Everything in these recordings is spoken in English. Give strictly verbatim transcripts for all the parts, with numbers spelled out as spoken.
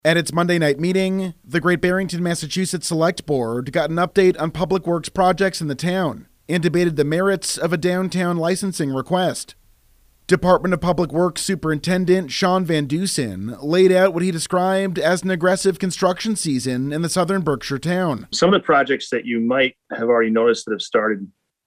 At its Monday night meeting, the Great Barrington, Massachusetts Select Board got an update on public works projects in the town and debated the merits of a downtown licensing request. Department of Public Works Superintendent Sean Van Dusen laid out what he described as an aggressive construction season in the southern Berkshire town. Some of the projects that you might have already noticed that have started,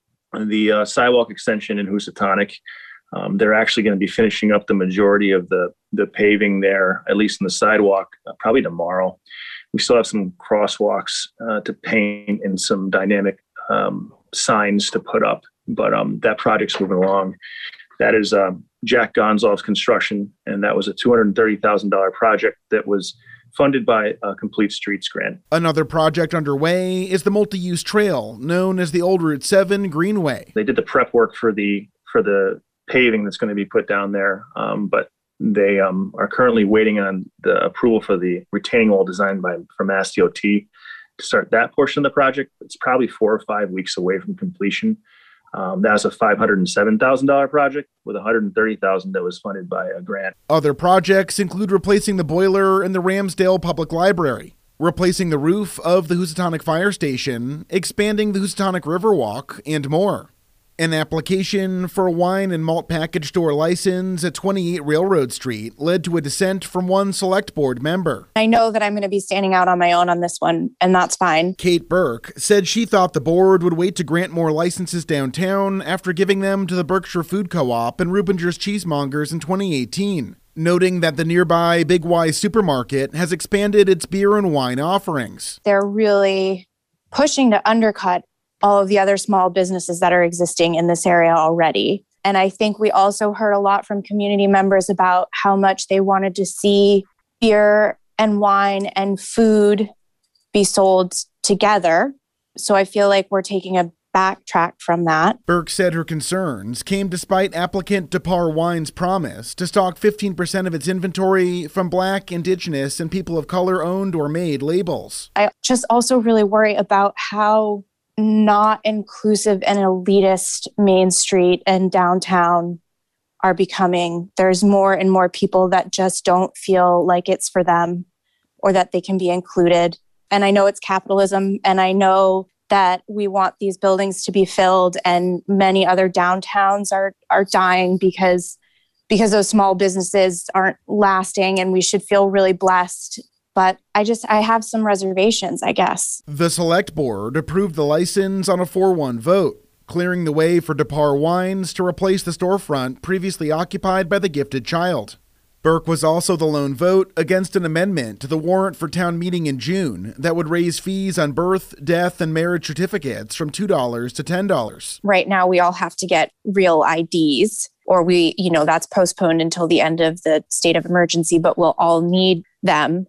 the uh, sidewalk extension in Housatonic, um, they're actually going to be finishing up the majority of the, the paving there, at least in the sidewalk, uh, probably tomorrow. We still have some crosswalks uh, to paint and some dynamic um, signs to put up, but um, that project's moving along. That is um, Jack Gonzalez's construction, and that was a two hundred thirty thousand dollars project that was funded by a Complete Streets grant. Another project underway is the multi-use trail known as the Old Route seven Greenway. They did the prep work for the for the paving that's going to be put down there, um, but they um, are currently waiting on the approval for the retaining wall designed by from Mass D O T to start that portion of the project. It's probably four or five weeks away from completion. Um, that's a five hundred seven thousand dollars project with one hundred thirty thousand dollars that was funded by a grant. Other projects include replacing the boiler in the Ramsdale Public Library, replacing the roof of the Housatonic Fire Station, expanding the Housatonic Riverwalk, and more. An application for a wine and malt package store license at twenty-eight Railroad Street led to a dissent from one select board member. I know that I'm going to be standing out on my own on this one, and that's fine. Kate Burke said she thought the board would wait to grant more licenses downtown after giving them to the Berkshire Food Co-op and Rubinger's Cheesemongers in twenty eighteen, noting that the nearby Big Y supermarket has expanded its beer and wine offerings. They're really pushing to undercut all of the other small businesses that are existing in this area already. And I think we also heard a lot from community members about how much they wanted to see beer and wine and food be sold together. So I feel like we're taking a backtrack from that. Burke said her concerns came despite applicant DePar Wine's promise to stock fifteen percent of its inventory from Black, Indigenous, and people of color owned or made labels. I just also really worry about how not inclusive and elitist Main Street and downtown are becoming. There's more and more people that just don't feel like it's for them or that they can be included. And I know it's capitalism, and I know that we want these buildings to be filled, and many other downtowns are are dying because because those small businesses aren't lasting, and we should feel really blessed. But I just, I have some reservations, I guess. The select board approved the license on a four one vote, clearing the way for DePar Wines to replace the storefront previously occupied by the Gifted Child. Burke was also the lone vote against an amendment to the warrant for town meeting in June that would raise fees on birth, death, and marriage certificates from two dollars to ten dollars. Right now, we all have to get real I Ds, or we, you know, that's postponed until the end of the state of emergency, but we'll all need them.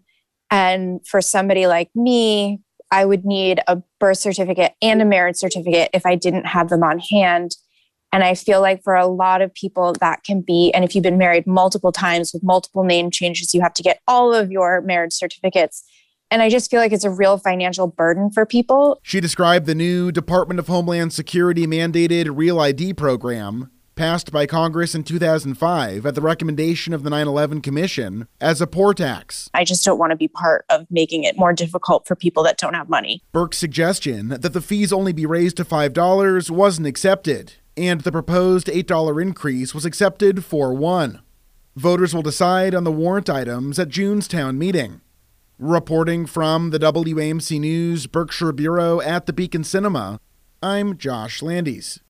And for somebody like me, I would need a birth certificate and a marriage certificate if I didn't have them on hand. And I feel like for a lot of people that can be, and if you've been married multiple times with multiple name changes, you have to get all of your marriage certificates. And I just feel like it's a real financial burden for people. She described the new Department of Homeland Security mandated Real I D program, passed by Congress in two thousand five at the recommendation of the nine eleven Commission, as a poor tax. I just don't want to be part of making it more difficult for people that don't have money. Burke's suggestion that the fees only be raised to five dollars wasn't accepted, and the proposed eight dollars increase was accepted four one. Voters will decide on the warrant items at June's town meeting. Reporting from the W A M C News Berkshire Bureau at the Beacon Cinema, I'm Josh Landis.